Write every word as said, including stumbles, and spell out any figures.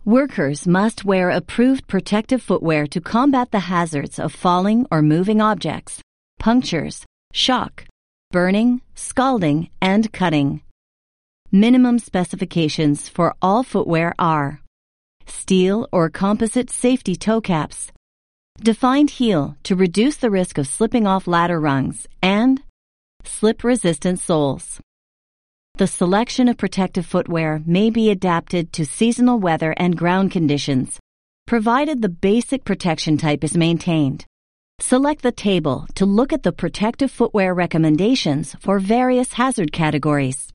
Workers must wear approved protective footwear to combat the hazards of falling or moving objects, punctures, shock, burning, scalding, and cutting. Minimum specifications for all footwear are steel or composite safety toe caps, defined heel to reduce the risk of slipping off ladder rungs, and slip-resistant soles. The selection of protective footwear may be adapted to seasonal weather and ground conditions, provided the basic protection type is maintained. Select the table to look at the protective footwear recommendations for various hazard categories.